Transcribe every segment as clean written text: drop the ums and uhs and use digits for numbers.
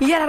I ara ha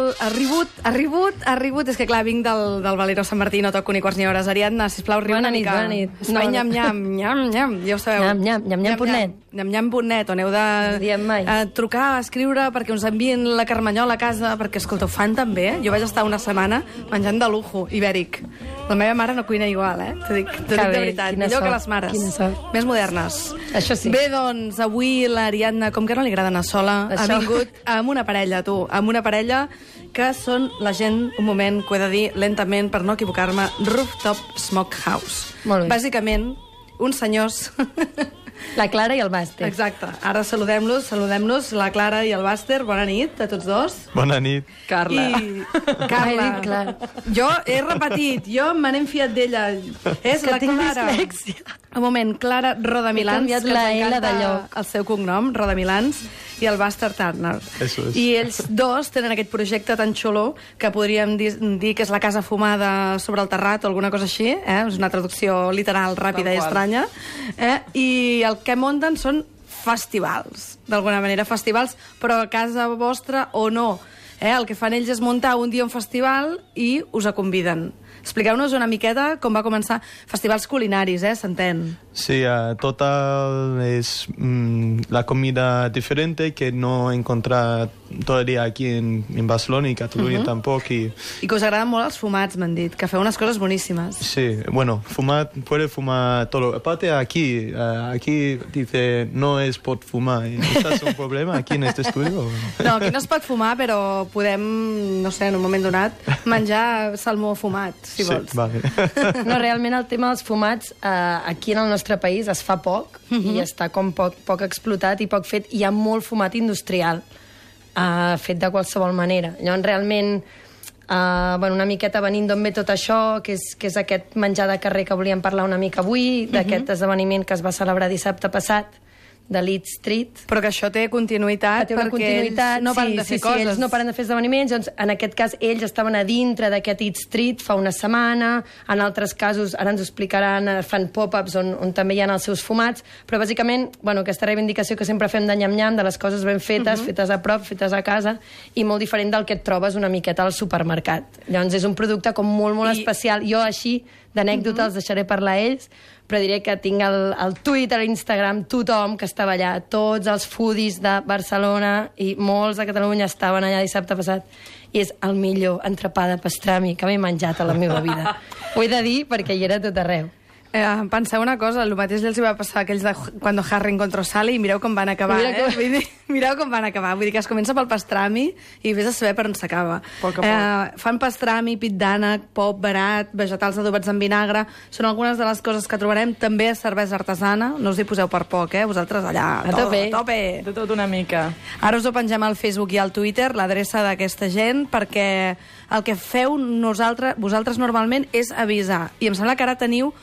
arribat, és que clar, vinc del Valero Sant Martí, no toco ni quarts ni hores. Ariadna, sisplau, riu una mica. Bona nit. Espai nyam-nyam, ja ho sabeu. Nyam-nyam.net. Nyam-nyam.net, on heu de trucar, escriure, perquè us envien la carmanyola a casa, perquè, escolta, ho fan també, Jo vaig estar una setmana menjant de lujo, ibèric. La meva mare no cuina igual, T'ho dic de veritat. Millor que les mares. Més modernes. Això sí. Bé, doncs, avui l'Ariadna, com que no li agrada anar sola, ha vingut amb una parella, amb una parella que són la gent, un moment, que ho he de dir lentament per no equivocar-me, Rooftop Smokehouse. Molt bé. Bàsicament, uns senyors... La Clara i el Bàster. Exacte. Ara saludem-los, la Clara i el Bàster. Bona nit a tots dos. Bona nit. Carla. Clar. Jo he repetit, me n'he fiat d'ella. És la Clara. Un moment, Clara Rodamilans. He canviat la L de lloc. El seu cognom, Rodamilans, i el Bàster Turner. Eso es. I ells dos tenen aquest projecte tan xulo que podríem dir que és la casa fumada sobre el terrat o alguna cosa així. És una traducció literal, ràpida i estranya. I el que munten són festivals, d'alguna manera festivals, però a casa vostra o no. El que fan ells és muntar un dia un festival i us conviden. Expliqueu-nos una miqueta com va començar. Festivals culinaris, s'entén? Sí, total es la comida diferente que no he encontrado todavía aquí en Barcelona y Cataluña tampoco. I que us agraden molt els fumats, m'han dit, que feu unes coses boníssimes. Sí, bueno, puede fumar todo. Aparte aquí dice no es pot fumar. ¿Estás un problema aquí en este estudio? No, aquí no es pot fumar, però podem, no sé, en un moment donat, menjar salmó fumat, si vols. Sí, vale. No, realment el tema dels fumats aquí en el nostre país es fa poc i està com poc explotat i poc fet. Hi ha molt fumat industrial fet de qualsevol manera. Llavors, realment, una miqueta venint d'on ve tot això, que és aquest menjar de carrer que volíem parlar una mica avui, d'aquest esdeveniment que es va celebrar dissabte passat, de Leeds Street. Però que això té continuïtat, perquè ells no paren de fer coses. Ells no paren de fer esdeveniments. Doncs, en aquest cas, ells estaven a dintre d'aquest Leeds Street fa una setmana. En altres casos, ara ens ho explicaran, fan pop-ups on també hi ha els seus fumats. Però, bàsicament, aquesta reivindicació que sempre fem de nyam-nyam, de les coses ben fetes, fetes a prop, fetes a casa, i molt diferent del que et trobes una miqueta al supermercat. Llavors, és un producte com molt especial. Jo, així, d'anècdota, els deixaré parlar a ells, però diré que tinc el Twitter, l'Instagram, tothom que estava allà, tots els foodies de Barcelona i molts de Catalunya estaven allà dissabte passat, i és el millor entrepà de pastrami que m'he menjat a la meva vida. Ho he de dir perquè hi era tot arreu. Penseu una cosa, el mateix els va passar a aquells de Cuando Harry encontró Sally i mireu com van acabar, Mireu com van acabar. Vull dir que es comença pel pastrami i vés a saber per on s'acaba. Fan pastrami, pit d'ànec, pop barat, vegetals adobats en vinagre. Són algunes de les coses que trobarem. També cervesa artesana. No us hi poseu per poc, Vosaltres allà, a tope. De tot una mica. Ara us ho pengem al Facebook i al Twitter, l'adreça d'aquesta gent, perquè el que feu vosaltres normalment és avisar. I em sembla que ara teniu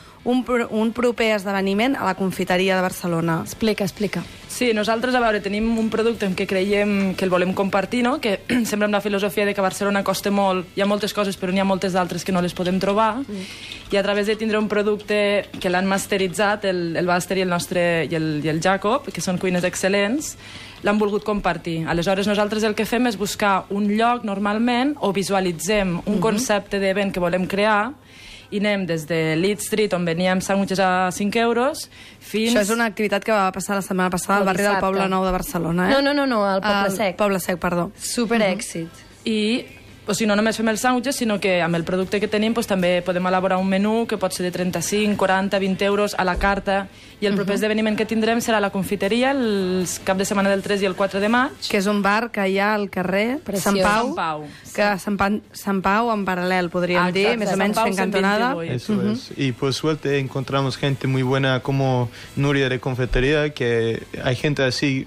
un proper esdeveniment a la confiteria de Barcelona. Explica. Sí, nosaltres, a veure, tenim un producte en què creiem que el volem compartir, no? Que sempre amb la filosofia de que a Barcelona costa molt, hi ha moltes coses però n'hi ha moltes d'altres que no les podem trobar, i a través de tindre un producte que l'han masteritzat, el Bàster i el nostre i el Jacob, que són cuines excel·lents, l'han volgut compartir. Aleshores, nosaltres el que fem és buscar un lloc, normalment, o visualitzem un concepte d'event que volem crear, i anem des de Leeds Street, on veníem sàndwiches a 5 euros, fins... Això és una activitat que va passar la setmana passada al barri del Poble Nou de Barcelona, No, al Poble Sec. Poble Sec, perdó. Super èxit. I o si no només fem els sàndwiches, sinó que amb el producte que tenim també podem elaborar un menú que pot ser de 35, 40, 20 euros a la carta, i el proper esdeveniment que tindrem serà a la confiteria el cap de setmana del 3 i el 4 de maig. Que és un bar que hi ha al carrer Sant Pau, que Sant Pau en paral·lel, podríem dir, més o menys fent cantonada. Eso es. Y por suerte encontramos gente muy buena como Nuria de Confitería, que hay gente así...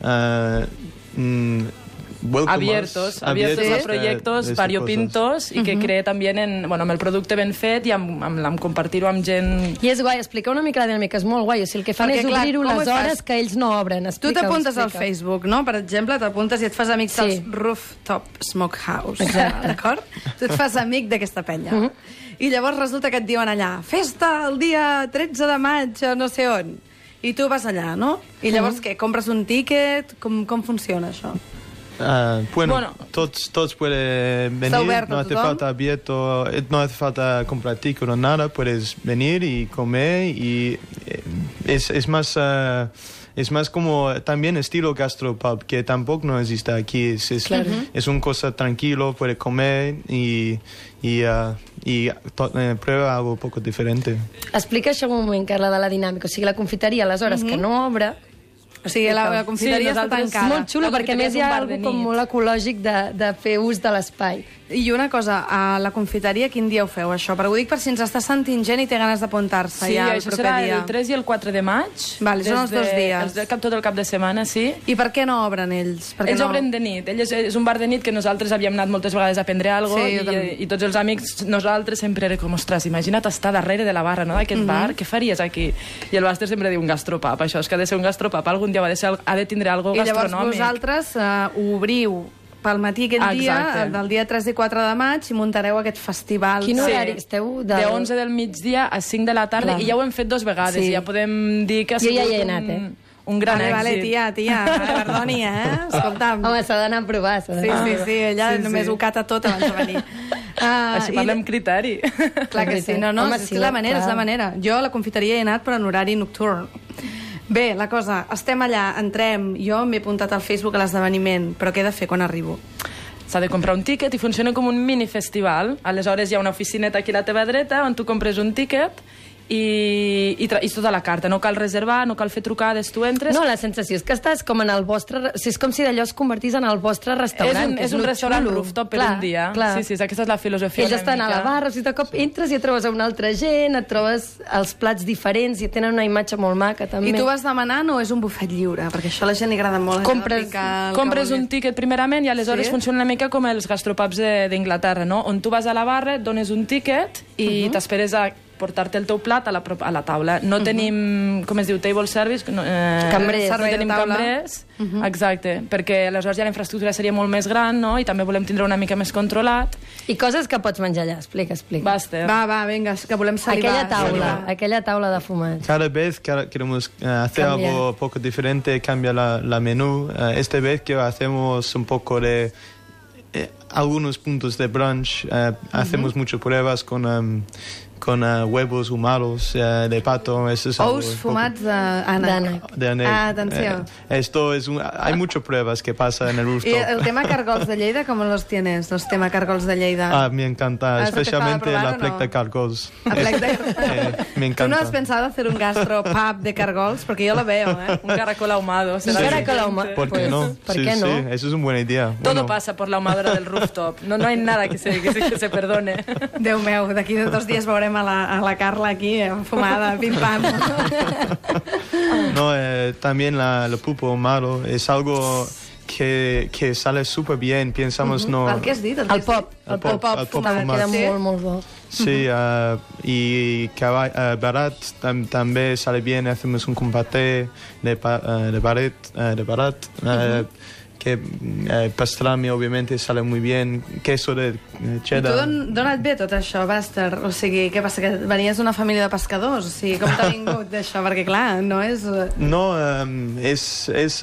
abiertos a proyectos variopintos i que cree també amb el producte ben fet i amb compartir-ho amb gent... I és guai, explica una mica la dinàmica, és molt guai, o sigui, el que fan és obrir-ho les hores que ells no obren. Tu t'apuntes al Facebook, no? Per exemple, t'apuntes i et fas amic dels Rooftop Smokehouse, d'acord? Tu et fas amic d'aquesta penya. I llavors resulta que et diuen allà, festa el dia 13 de maig a no sé on. I tu vas allà, no? I llavors què? Compres un tíquet? Com funciona això? Bueno, todos pueden venir, no hace falta abierto, no hace falta comprar ticket o nada, puedes venir y comer y es más como también estilo gastropub, que tampoco no existe aquí, es una cosa tranquilo, puede comer y prueba algo un poco diferente. Explica això un moment, Carla, de la dinàmica. O sigui, la confiteria, aleshores, que no obre... O sigui, la confiteria està tancada. Molt xulo, perquè a més hi ha algo com molt ecològic de fer ús de l'espai. I una cosa, a la confiteria quin dia ho feu, això? Perquè ho dic per si ens està sentint gent i té ganes d'apuntar-se ja el proper dia. Sí, això serà el 3 i el 4 de maig. Vale, són els 2 dies. Tot el cap de setmana, sí. I per què no obren ells? Ells obren de nit. És un bar de nit que nosaltres havíem anat moltes vegades a prendre alguna cosa i tots els amics, nosaltres sempre era com, ostres, imagina't estar darrere de la barra, no?, d'aquest bar, què faries aquí? I el Bàster sempre diu un gastropub, això és que ha de ser un gastropub, algun dia ha de tindre algo gastronòmic. I llavors vosaltres obriu pel matí aquell dia, del dia 3 i 4 de maig, i muntareu aquest festival. Quin horari esteu? De 11 del migdia a 5 de la tarda, i ja ho hem fet 2 vegades, i ja podem dir que ha sigut un gran èxit. Vale, tia, perdoni, escolta'm. Home, s'ha d'anar a provar. Sí, ella només ho cata tot abans de venir. Així parlem criteri. Clar que sí, no, és la manera. Jo a la confiteria he anat per en horari nocturn. Bé, la cosa, estem allà, entrem, jo m'he apuntat al Facebook a l'esdeveniment, però què he de fer quan arribo? S'ha de comprar un tíquet i funciona com un mini-festival. Aleshores hi ha una oficineta aquí a la teva dreta on tu compres un tíquet i tota la carta. No cal reservar, no cal fer trucades, tu entres... No, la sensació és que estàs com en el vostre... O sigui, és com si d'allò es convertís en el vostre restaurant. És un restaurant rooftop per un dia. Sí, aquesta és la filosofia. Ells estan a la barra, o sigui, de cop entres i et trobes a una altra gent, et trobes els plats diferents i tenen una imatge molt maca, també. I tu vas demanant o és un bufet lliure? Perquè això a la gent li agrada molt. Compres un tíquet primerament i aleshores funciona una mica com els gastropubs d'Inglaterra, no? On tu vas a la barra, et dones un tíquet i t'esperes a portar-te el teu plat a la taula. No tenim, com es diu, table service? Cambrers. No tenim cambrers, exacte, perquè aleshores ja la infraestructura seria molt més gran, no?, i també volem tindre una mica més controlat. I coses que pots menjar allà, explica. Bàster. Va, vinga, que volem salivar. Aquella taula de fumats. Cada vez que queremos hacer algo poco diferente, cambia la menú. Esta vez que hacemos un poco de algunos puntos de brunch, hacemos muchas pruebas con huevos humados de pato. Ous fumats d'ànec. Atenció. Hay muchas pruebas que pasa en el rooftop. ¿Y el tema cargols de Lleida, cómo los tienes? Los tema cargols de Lleida. Me encanta, especialmente la plec de cargols. Me encanta. ¿Tú no has pensado hacer un gastropub de cargols? Porque yo lo veo, Un caracol ahumado. Un caracol ahumado. ¿Por qué no? Sí, eso es una buena idea. Todo pasa por la ahumadora del rooftop. No hay nada que se perdone. Déu meu, d'aquí 2 dies veurem a la Carla aquí, fumada, pim-pam. No, también el pulpo ahumado es algo que sale súper bien. Pensamos, no... El que has dit? El pop fumat. Queda molt, molt bo. Sí, y barat también sale bien. Hacemos un paté de barat. Que pastrami, obviamente, sale muy bien. Queso de cheddar. I tu d'on et ve tot això, Bàster? O sigui, què passa, que venies d'una família de pescadors? O sigui, com t'ha vingut d'això? Perquè, clar, no és... No, es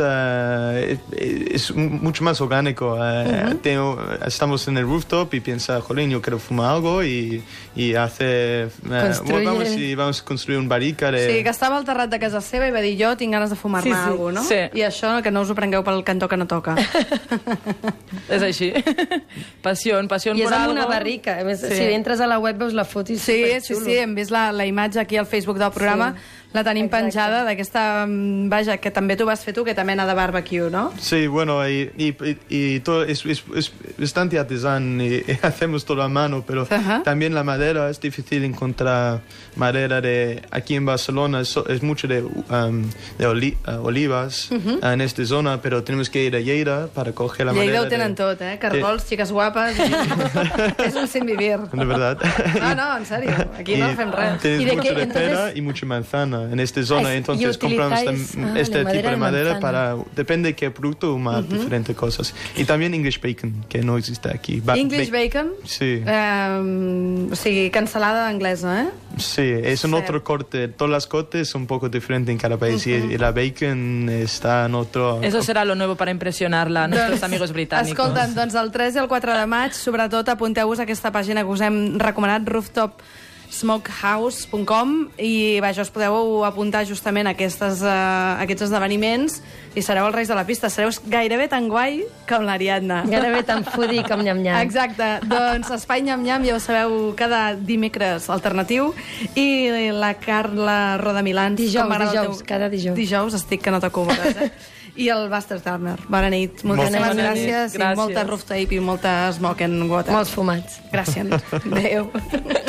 mucho más orgánico. Estamos en el rooftop y piensa, jolín, yo quiero fumar algo y hace... vamos a construir un barrica de... Sí, que estava al terrat de casa seva i va dir, jo tinc ganes de fumar-me alguna cosa, no? Sí. I això, que no us ho prengueu pel cantó que no toca. És així. Passió por algo. I és amb una barrica. A més, si entres a la web veus la foto i superxulo. Sí, hem vist la imatge aquí al Facebook del programa. La tenim penjada d'aquesta... Vaja, que també tu vas fer tu, que també mena de barbecue, ¿no? Sí, bueno, y todo es bastante artesano y hacemos todo a mano, pero también la madera, es difícil encontrar madera de... Aquí en Barcelona es mucho de olivas en esta zona, pero tenemos que ir a Lleida para coger la madera. Lleida ho tenen tot, Cargols, xiques guapes... És un sin vivir. De verdad. No, en serio, aquí no fem res. Tienes mucho de pera y mucha manzana. en esta zona, entonces compramos este tipo de madera para, depende de qué producto, más diferentes cosas. Y también English Bacon, que no existe aquí. English Bacon? Sí. O sigui, cansalada anglesa, ¿eh? Sí, es un otro corte. Todas las cortes son un poco diferentes en cada país y la bacon está en otro... Eso será lo nuevo para impresionar a nuestros amigos británicos. Escolta'm, doncs el 3 i el 4 de maig, sobretot apunteu-vos a aquesta pàgina que us hem recomanat, rooftopsmokehouse.com, i vaja, us podeu apuntar justament a aquests esdeveniments i sereu els reis de la pista. Sereu gairebé tan guai com l'Ariadna. Gairebé tan foodie com nyam-nyam. Exacte. Doncs Espai Nyam-Nyam, ja ho sabeu, cada dimecres alternatiu, i la Carla Rodamilans... Dijous, cada dijous. Dijous, estic que no t'acomores, I el Buster Turner. Bona nit. Moltíssimes gràcies. I molta roof tape i molta smoke and water. Molts fumats. Gràcies. Adéu.